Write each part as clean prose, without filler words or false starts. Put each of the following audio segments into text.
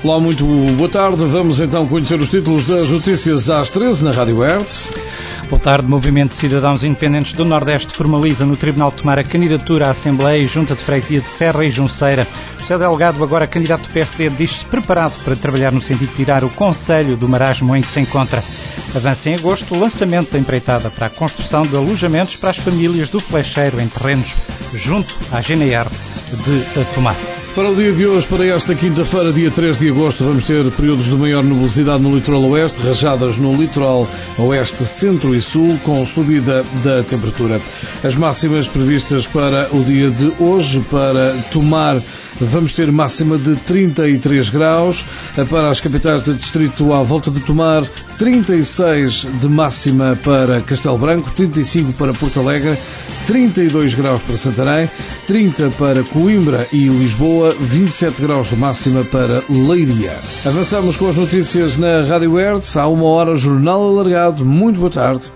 Olá, muito boa tarde. Vamos então conhecer os títulos das notícias às 13 na Rádio Hertz. Boa tarde. Movimento de Cidadãos Independentes do Nordeste formaliza no Tribunal de Tomar a candidatura à Assembleia e Junta de Freguesia de Serra e Junceira. José Delgado, agora candidato do PSD, diz-se preparado para trabalhar no sentido de tirar o Conselho do marasmo em que se encontra. Avança em agosto o lançamento da empreitada para a construção de alojamentos para as famílias do Flecheiro em terrenos junto à GNR de Tomar. Para o dia de hoje, para esta quinta-feira, dia 3 de agosto, vamos ter períodos de maior nebulosidade no litoral oeste, rajadas no litoral oeste, centro e sul, com subida da temperatura. As máximas previstas para o dia de hoje, para Tomar, vamos ter máxima de 33 graus, para as capitais de distrito à volta de Tomar, 36 de máxima para Castelo Branco, 35 para Porto Alegre, 32 graus para Santarém, 30 para Coimbra e Lisboa, 27 graus de máxima para Leiria. Avançamos com as notícias na Rádio Hertz, há 1 hora, jornal alargado. Muito boa tarde.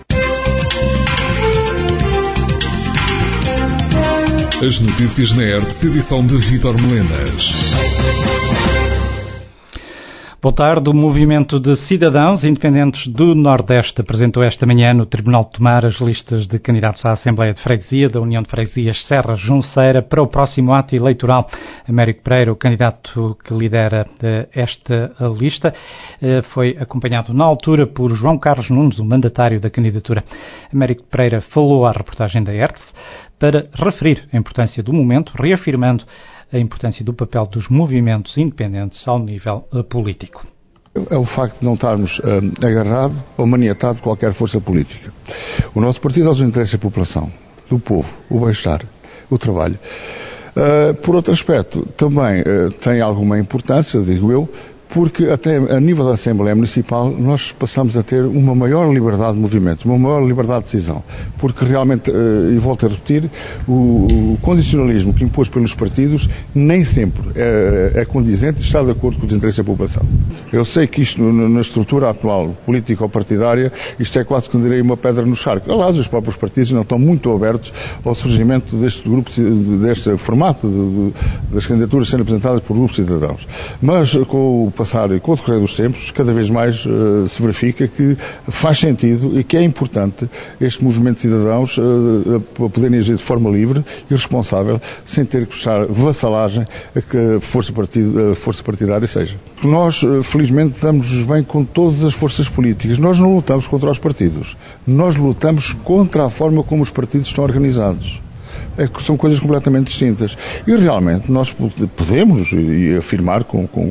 As notícias na Hertz, edição de Vítor Melenas. Boa tarde. O Movimento de Cidadãos Independentes do Nordeste apresentou esta manhã no Tribunal de Tomar as listas de candidatos à Assembleia de Freguesia da União de Freguesias Serra Junceira para o próximo ato eleitoral. Américo Pereira, o candidato que lidera esta lista, foi acompanhado na altura por João Carlos Nunes, o mandatário da candidatura. Américo Pereira falou à reportagem da Hertz para referir a importância do momento, reafirmando a importância do papel dos movimentos independentes ao nível político. É o facto de não estarmos agarrado ou maniatado de qualquer força política. O nosso partido é os interesses da população, do povo, o bem-estar, o trabalho. Por outro aspecto, também tem alguma importância, digo eu, porque até a nível da Assembleia Municipal nós passamos a ter uma maior liberdade de movimento, uma maior liberdade de decisão, porque realmente, e volto a repetir, o condicionalismo que impôs pelos partidos nem sempre é condizente e está de acordo com os interesses da população. Eu sei que isto, na estrutura atual político-partidária, isto é quase que direi uma pedra no charco. Aliás, os próprios partidos não estão muito abertos ao surgimento deste grupo, deste formato das candidaturas sendo apresentadas por grupos de cidadãos. Mas com o passar e com o decorrer dos tempos, cada vez mais se verifica que faz sentido e que é importante este movimento de cidadãos para poderem agir de forma livre e responsável, sem ter que prestar vassalagem a que a força partidária seja. Nós, felizmente, damos-nos bem com todas as forças políticas. Nós não lutamos contra os partidos. Nós lutamos contra a forma como os partidos estão organizados. São coisas completamente distintas. E realmente nós podemos afirmar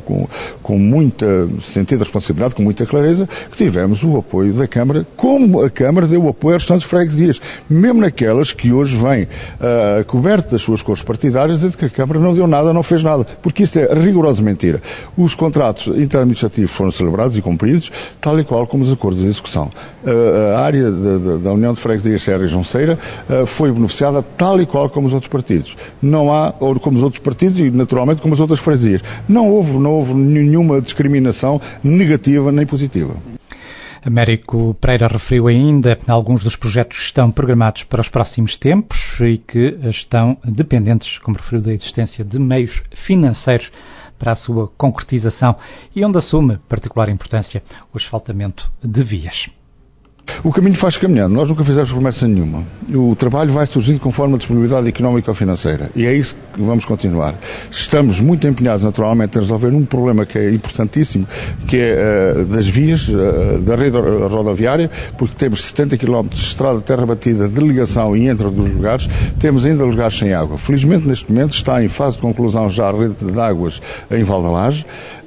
com muita sentido de responsabilidade, com muita clareza, que tivemos o apoio da Câmara, como a Câmara deu o apoio às restantes freguesias, mesmo naquelas que hoje vêm cobertas das suas cores partidárias, dizendo que a Câmara não deu nada, não fez nada, porque isso é rigorosa mentira. Os contratos interadministrativos foram celebrados e cumpridos, tal e qual como os acordos de execução. A área da União de Freguesias Serra e Junceira foi beneficiada tal e qual como os outros partidos. Não há, ou como os outros partidos e naturalmente como as outras freguesias. Não houve nenhuma discriminação negativa nem positiva. Américo Pereira referiu ainda alguns dos projetos que estão programados para os próximos tempos e que estão dependentes, como referiu, da existência de meios financeiros para a sua concretização e onde assume particular importância o asfaltamento de vias. O caminho faz caminhando. Nós nunca fizemos promessa nenhuma. O trabalho vai surgindo conforme a disponibilidade económica ou financeira. E é isso que vamos continuar. Estamos muito empenhados, naturalmente, em resolver um problema que é importantíssimo, que é das vias, da rede rodoviária, porque temos 70 km de estrada de terra batida de ligação e entre dos lugares, temos ainda lugares sem água. Felizmente, neste momento, está em fase de conclusão já a rede de águas em Valdalage.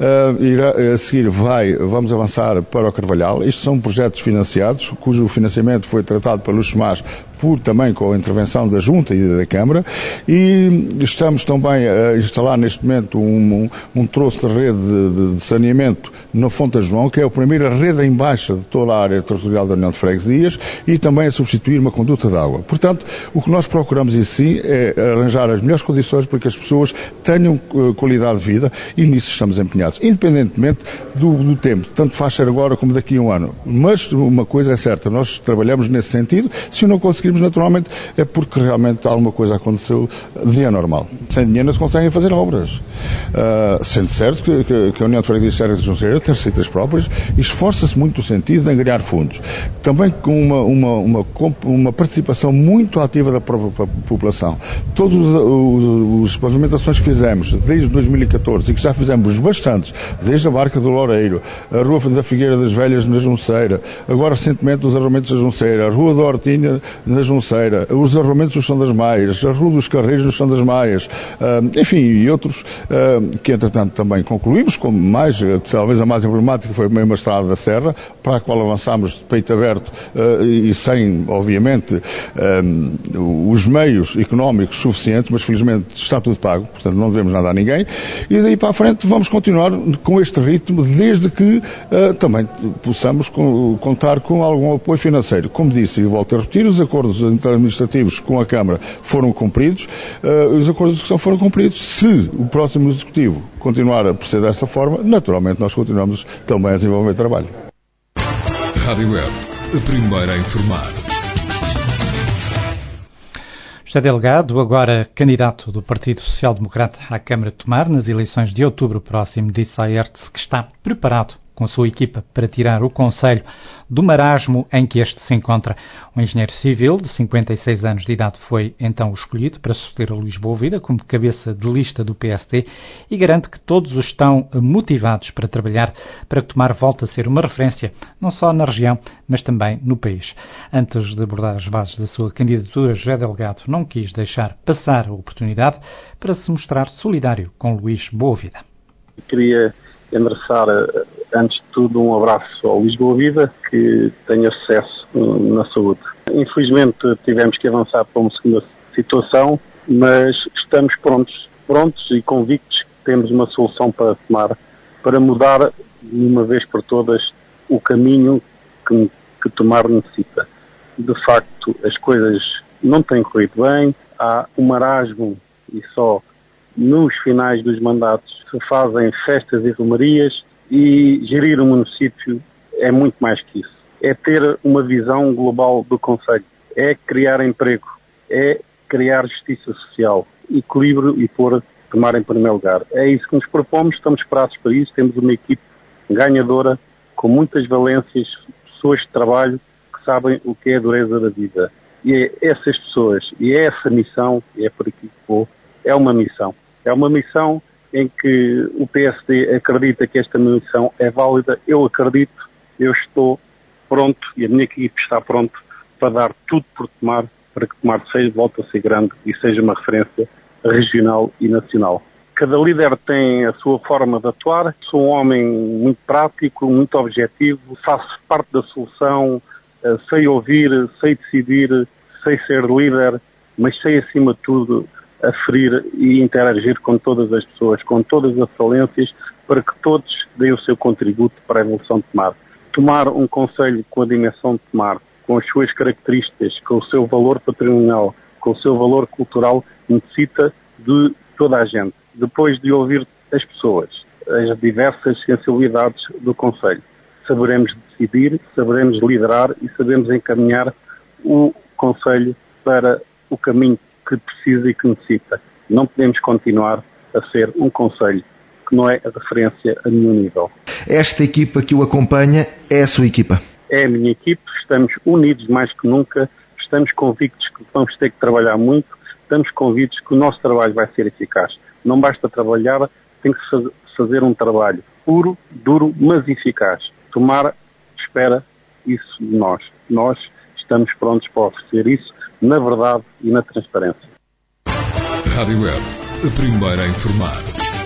A seguir vamos avançar para o Carvalhal. Estes são projetos financiados, cujo financiamento foi tratado pelos SMAS também com a intervenção da Junta e da Câmara, e estamos também a instalar neste momento um troço de rede de saneamento na Fonte João, que é a primeira rede em baixa de toda a área territorial da União de Freguesias, e também a substituir uma conduta de água. Portanto, o que nós procuramos em si é arranjar as melhores condições para que as pessoas tenham qualidade de vida, e nisso estamos empenhados, independentemente do tempo, tanto faz ser agora como daqui a um ano. Mas uma coisa é certa, nós trabalhamos nesse sentido. Se eu não conseguir sentimos naturalmente é porque realmente alguma coisa aconteceu de anormal. Sem dinheiro não se conseguem fazer obras. Sendo certo que a União de Freguesias Serra de Junceira tem receitas próprias e esforça-se muito no sentido de angariar fundos. Também com uma participação muito ativa da própria população. Todas as pavimentações que fizemos desde 2014 e que já fizemos bastantes, desde a Barca do Loureiro, a Rua da Figueira das Velhas na Junceira, agora recentemente os arruamentos da Junceira, a Rua da Hortinha na Junceira, os arruamentos do Chão das Maias, a Rua dos Carreiros no Chão das Maias, enfim, e outros que entretanto também concluímos, como talvez a mais emblemática foi mesmo a Estrada da Serra, para a qual avançámos de peito aberto e sem, obviamente, os meios económicos suficientes, mas felizmente está tudo pago, portanto não devemos nada a ninguém, e daí para a frente vamos continuar com este ritmo, desde que também possamos contar com algum apoio financeiro. Como disse, e volto a repetir, os acordos administrativos com a Câmara foram cumpridos, os acordos de discussão foram cumpridos. Se o próximo Executivo continuar a proceder dessa forma, naturalmente nós continuamos também a desenvolver trabalho. Rádio Web, a primeira a informar. José Delgado, agora candidato do Partido Social Democrata à Câmara de Tomar nas eleições de outubro próximo, disse à ERTE que está preparado com a sua equipa para tirar o concelho do marasmo em que este se encontra. Um engenheiro civil de 56 anos de idade foi então escolhido para suceder a Luís Boavida como cabeça de lista do PSD e garante que todos estão motivados para trabalhar para que Tomar volte a ser uma referência, não só na região, mas também no país. Antes de abordar as bases da sua candidatura, José Delgado não quis deixar passar a oportunidade para se mostrar solidário com Luís Boavida. Queria endereçar, antes de tudo, um abraço ao Luís Boavida, que tenha sucesso na saúde. Infelizmente tivemos que avançar para uma segunda situação, mas estamos prontos e convictos que temos uma solução para tomar, para mudar de uma vez por todas o caminho que Tomar necessita. De facto, as coisas não têm corrido bem, há um marasmo e só nos finais dos mandatos se fazem festas e romarias, e gerir o município é muito mais que isso. É ter uma visão global do concelho, é criar emprego, é criar justiça social, equilíbrio e pôr Tomar em primeiro lugar. É isso que nos propomos, estamos preparados para isso, temos uma equipe ganhadora, com muitas valências, pessoas de trabalho que sabem o que é a dureza da vida. E é essas pessoas, e é essa missão, e é por aqui que vou, é uma missão. É uma missão em que o PSD acredita que esta missão é válida. Eu acredito, eu estou pronto e a minha equipe está pronto para dar tudo por Tomar, para que Tomar volte a ser grande e seja uma referência regional e nacional. Cada líder tem a sua forma de atuar. Sou um homem muito prático, muito objetivo, faço parte da solução, sei ouvir, sei decidir, sei ser líder, mas sei acima de tudo aferir e interagir com todas as pessoas, com todas as falências, para que todos deem o seu contributo para a evolução de Tomar. Tomar um concelho com a dimensão de Tomar, com as suas características, com o seu valor patrimonial, com o seu valor cultural, necessita de toda a gente. Depois de ouvir as pessoas, as diversas sensibilidades do concelho, saberemos decidir, saberemos liderar e sabemos encaminhar o concelho para o caminho que precisa e que necessita. Não podemos continuar a ser um concelho que não é a referência a nenhum nível. Esta equipa que o acompanha é a sua equipa? É a minha equipe, estamos unidos mais que nunca, estamos convictos que vamos ter que trabalhar muito, estamos convictos que o nosso trabalho vai ser eficaz. Não basta trabalhar, tem que fazer um trabalho puro, duro, mas eficaz. Tomar espera isso de nós. Nós estamos prontos para oferecer isso na verdade e na transparência. Rádio Web, a primeira a informar.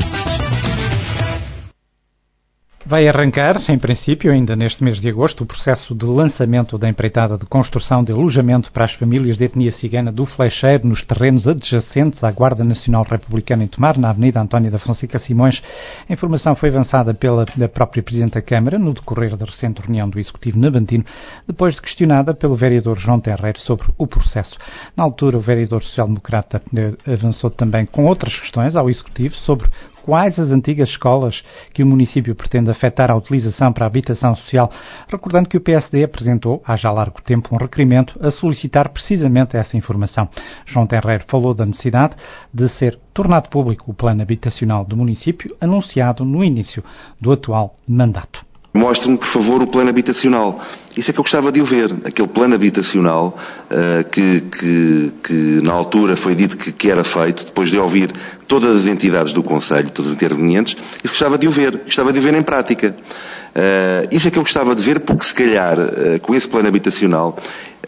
Vai arrancar, em princípio, ainda neste mês de agosto, o processo de lançamento da empreitada de construção de alojamento para as famílias de etnia cigana do Flecheiro nos terrenos adjacentes à Guarda Nacional Republicana em Tomar, na Avenida António da Fonseca Simões. A informação foi avançada pela própria Presidente da Câmara no decorrer da recente reunião do Executivo Navantino, depois de questionada pelo vereador João Terreiro sobre o processo. Na altura, o vereador social-democrata avançou também com outras questões ao Executivo sobre quais as antigas escolas que o município pretende afetar à utilização para a habitação social, recordando que o PSD apresentou há já largo tempo um requerimento a solicitar precisamente essa informação. João Terreiro falou da necessidade de ser tornado público o plano habitacional do município, anunciado no início do atual mandato. Mostre-me, por favor, o plano habitacional. Isso é que eu gostava de o ver. Aquele plano habitacional que na altura foi dito que era feito, depois de ouvir todas as entidades do Conselho, todos os intervenientes, isso gostava de o ver. Gostava de o ver em prática. Isso é que eu gostava de ver, porque se calhar, com esse plano habitacional,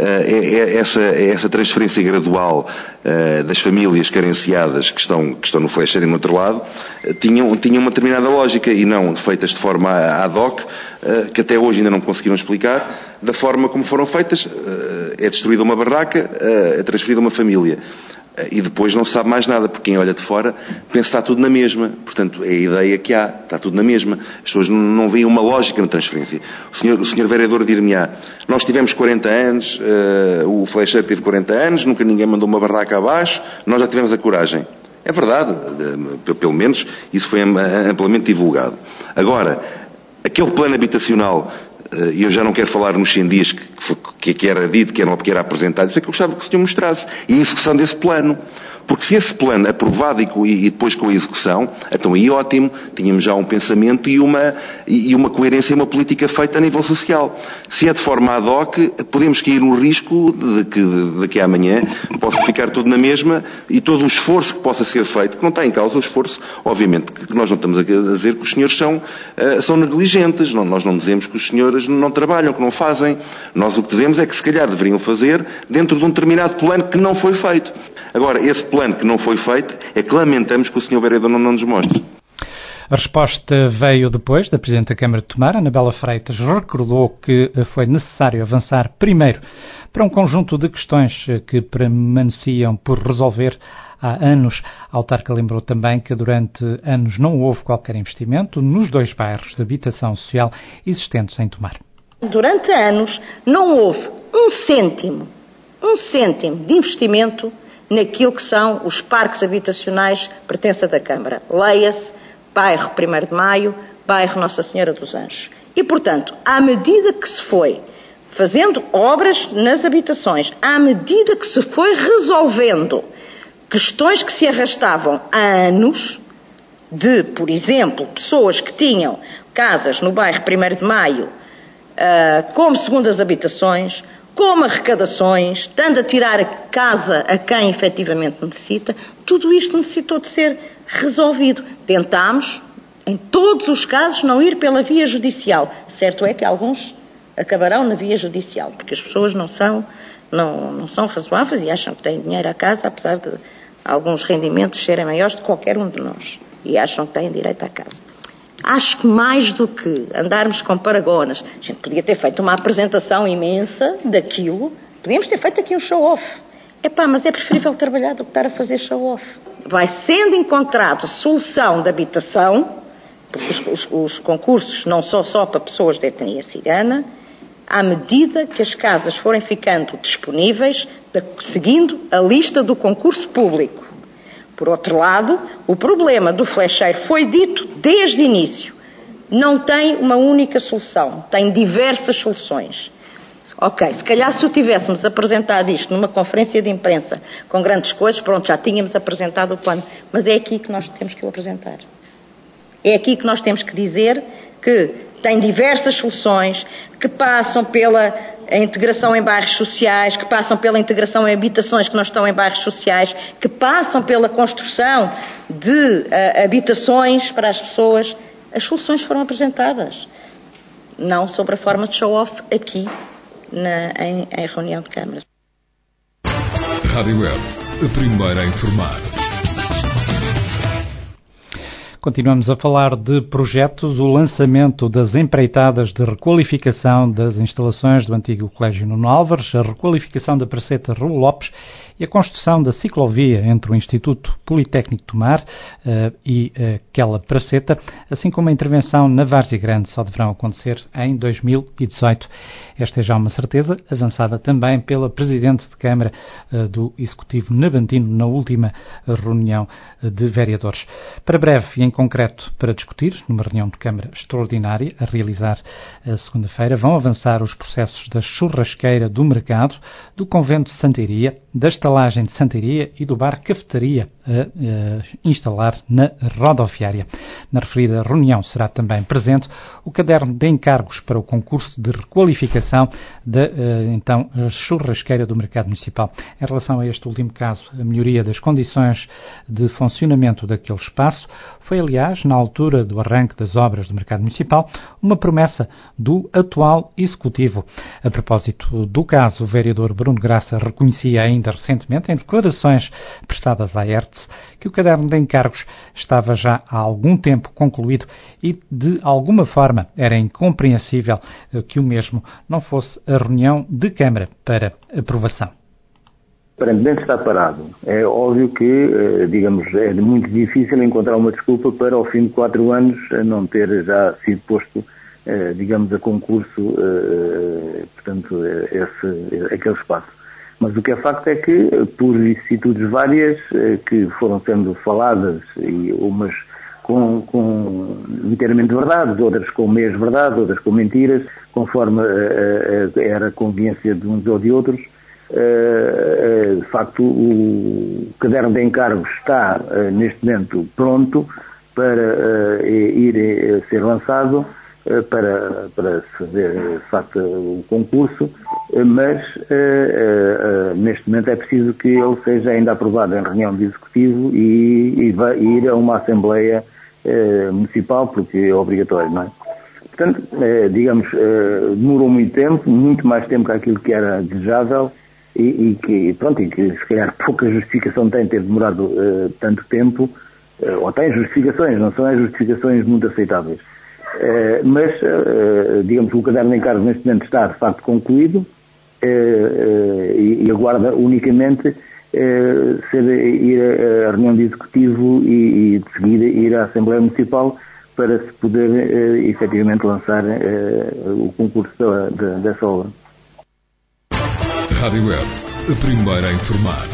essa transferência gradual das famílias carenciadas que estão no Flechair e no outro lado, tinham uma determinada lógica e não feitas de forma ad hoc, que até hoje ainda não conseguiram explicar, da forma como foram feitas. É destruída uma barraca, é transferida uma família. E depois não se sabe mais nada, porque quem olha de fora pensa que está tudo na mesma. Portanto, é a ideia que há, está tudo na mesma. As pessoas não veem uma lógica na transferência. O senhor vereador dir-me-á, nós tivemos 40 anos, o Flechair teve 40 anos, nunca ninguém mandou uma barraca abaixo, nós já tivemos a coragem. É verdade, pelo menos isso foi amplamente divulgado. Agora, aquele plano habitacional, e eu já não quero falar nos 100 dias que era dito, que era apresentado, isso é que eu gostava que o senhor mostrasse. E a execução desse plano. Porque se esse plano aprovado e depois com a execução, então aí ótimo, tínhamos já um pensamento e uma coerência e uma política feita a nível social. Se é de forma ad hoc, podemos cair no risco de que daqui a amanhã possa ficar tudo na mesma e todo o esforço que possa ser feito, que não está em causa o esforço, obviamente, que nós não estamos a dizer que os senhores são negligentes, nós não dizemos que os senhores não trabalham, que não fazem. Nós o que dizemos é que se calhar deveriam fazer dentro de um determinado plano que não foi feito. Agora, esse plano que não foi feito é que lamentamos que o Sr. Vereador não nos mostre. A resposta veio depois da Presidente da Câmara de Tomar. Anabela Freitas recordou que foi necessário avançar primeiro para um conjunto de questões que permaneciam por resolver há anos. A autarca lembrou também que durante anos não houve qualquer investimento nos 2 bairros de habitação social existentes em Tomar. Durante anos não houve um cêntimo de investimento naquilo que são os parques habitacionais pertença da Câmara. Leia-se bairro 1º de Maio, bairro Nossa Senhora dos Anjos. E, portanto, à medida que se foi fazendo obras nas habitações, à medida que se foi resolvendo questões que se arrastavam há anos, de, por exemplo, pessoas que tinham casas no bairro 1º de Maio como segundas habitações, como arrecadações, estando a tirar a casa a quem efetivamente necessita, tudo isto necessitou de ser resolvido. Tentámos, em todos os casos, não ir pela via judicial. Certo é que alguns acabarão na via judicial, porque as pessoas não são razoáveis e acham que têm dinheiro à casa, apesar de alguns rendimentos serem maiores de qualquer um de nós, e acham que têm direito à casa. Acho que mais do que andarmos com paragonas, a gente podia ter feito uma apresentação imensa daquilo, podíamos ter feito aqui um show-off. Mas é preferível trabalhar do que estar a fazer show-off. Vai sendo encontrado solução de habitação, porque os concursos não são só para pessoas de etnia cigana, à medida que as casas forem ficando disponíveis, seguindo a lista do concurso público. Por outro lado, o problema do Flechair foi dito desde o início. Não tem uma única solução, tem diversas soluções. Ok, se calhar se o tivéssemos apresentado isto numa conferência de imprensa com grandes coisas, pronto, já tínhamos apresentado o plano. Mas é aqui que nós temos que o apresentar. É aqui que nós temos que dizer que tem diversas soluções, que passam pela integração em bairros sociais, que passam pela integração em habitações que não estão em bairros sociais, que passam pela construção de habitações para as pessoas. As soluções foram apresentadas. Não sobre a forma de show-off aqui em reunião de câmaras. Rádio Web, a primeira a informar. Continuamos a falar de projetos, o lançamento das empreitadas de requalificação das instalações do antigo Colégio Nuno Álvares, a requalificação da Praceta Raul Lopes e a construção da ciclovia entre o Instituto Politécnico de Tomar e aquela praceta, assim como a intervenção na Várzea Grande, só deverão acontecer em 2018. Esta é já uma certeza, avançada também pela Presidente de Câmara do Executivo Navantino na última reunião de vereadores. Para breve e em concreto para discutir, numa reunião de Câmara extraordinária a realizar a segunda-feira, vão avançar os processos da churrasqueira do mercado, do convento de Santeiria, da estalagem de Santeiria e do bar cafetaria a instalar na rodoviária. Na referida reunião será também presente o caderno de encargos para o concurso de requalificação da então churrasqueira do mercado municipal. Em relação a este último caso, a melhoria das condições de funcionamento daquele espaço foi, aliás, na altura do arranque das obras do mercado municipal, uma promessa do atual executivo. A propósito do caso, o vereador Bruno Graça reconhecia ainda recentemente, em declarações prestadas à ERTS, que o caderno de encargos estava já há algum tempo concluído e, de alguma forma, era incompreensível que o mesmo não fosse a reunião de Câmara para aprovação. Aparentemente está parado. É óbvio que, digamos, é muito difícil encontrar uma desculpa para, ao fim de 4 anos, não ter já sido posto, digamos, a concurso, portanto, aquele espaço. Mas o que é facto é que, por vicissitudes várias que foram sendo faladas, e umas com inteiramente verdades, outras com meias verdades, outras com mentiras, conforme era a conveniência de uns ou de outros, de facto o caderno de encargos está neste momento pronto para ir ser lançado para se fazer de facto o concurso, mas neste momento é preciso que ele seja ainda aprovado em reunião de executivo e ir a uma Assembleia Municipal, porque é obrigatório, não é? Portanto, digamos, demorou muito tempo, muito mais tempo que aquilo que era desejável, e que se calhar pouca justificação tem ter demorado tanto tempo, ou tem justificações, não são as justificações muito aceitáveis. Mas, digamos, o caderno de encargos neste momento está de facto concluído e aguarda unicamente ir à reunião de executivo e de seguida ir à Assembleia Municipal para se poder efetivamente lançar o concurso dessa obra. Rádio Web, a primeira a informar.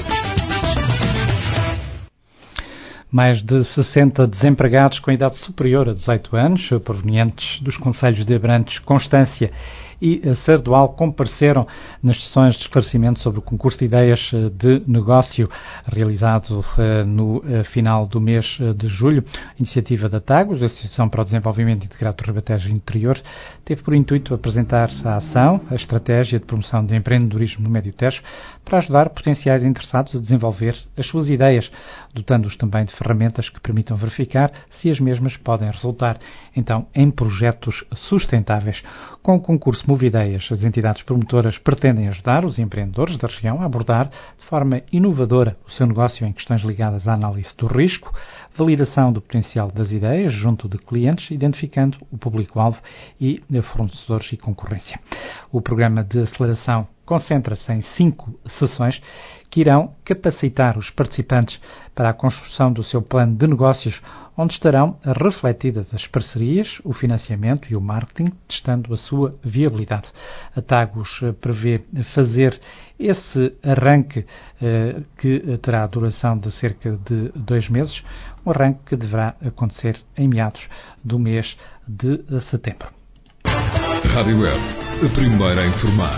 Mais de 60 desempregados com idade superior a 18 anos, provenientes dos concelhos de Abrantes, Constância e Sardual, compareceram nas sessões de esclarecimento sobre o concurso de ideias de negócio realizado no final do mês de julho. A iniciativa da TAGOS, a Associação para o Desenvolvimento Integrado do Ribatejo Interior, teve por intuito apresentar a ação, a estratégia de promoção de empreendedorismo no Médio Tejo, para ajudar potenciais interessados a desenvolver as suas ideias, dotando-os também de ferramentas que permitam verificar se as mesmas podem resultar, então, em projetos sustentáveis. Com o concurso Move Ideias, as entidades promotoras pretendem ajudar os empreendedores da região a abordar de forma inovadora o seu negócio em questões ligadas à análise do risco, validação do potencial das ideias junto de clientes, identificando o público-alvo e fornecedores e concorrência. O programa de aceleração concentra-se em 5 sessões que irão capacitar os participantes para a construção do seu plano de negócios, onde estarão refletidas as parcerias, o financiamento e o marketing, testando a sua viabilidade. A TAGOS prevê fazer esse arranque que terá a duração de cerca de 2 meses, um arranque que deverá acontecer em meados do mês de setembro. Rádio Web, a primeira a informar.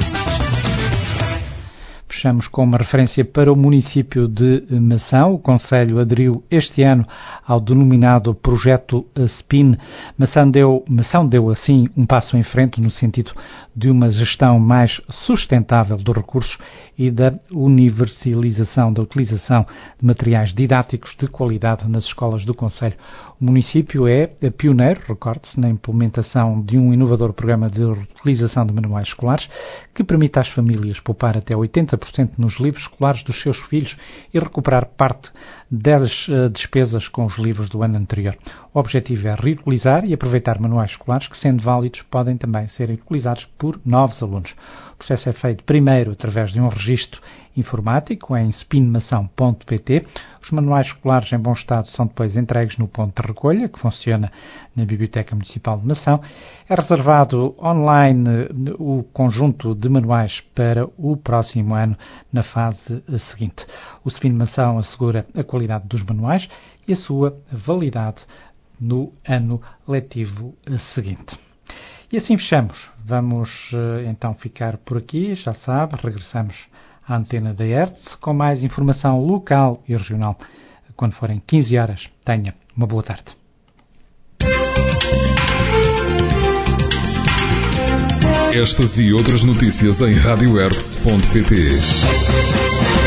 Fechamos com uma referência para o município de Mação. O Conselho aderiu este ano ao denominado Projeto SPIN. Mação deu assim um passo em frente no sentido de uma gestão mais sustentável dos recursos e da universalização da utilização de materiais didáticos de qualidade nas escolas do Conselho. O município é pioneiro, recorde-se, na implementação de um inovador programa de reutilização de manuais escolares que permite às famílias poupar até 80% 10% nos livros escolares dos seus filhos e recuperar parte das despesas com os livros do ano anterior. O objetivo é reutilizar e aproveitar manuais escolares que, sendo válidos, podem também ser utilizados por novos alunos. O processo é feito primeiro através de um registro informático em spinmação.pt. Os manuais escolares em bom estado são depois entregues no ponto de recolha, que funciona na Biblioteca Municipal de Mação. É reservado online o conjunto de manuais para o próximo ano, na fase seguinte. O Spinmação assegura a qualidade dos manuais e a sua validade no ano letivo seguinte. E assim fechamos. Vamos então ficar por aqui, já sabe, regressamos à antena da Hertz com mais informação local e regional. Quando forem 15 horas, tenha uma boa tarde. Estas e outras notícias em radiohertz.pt.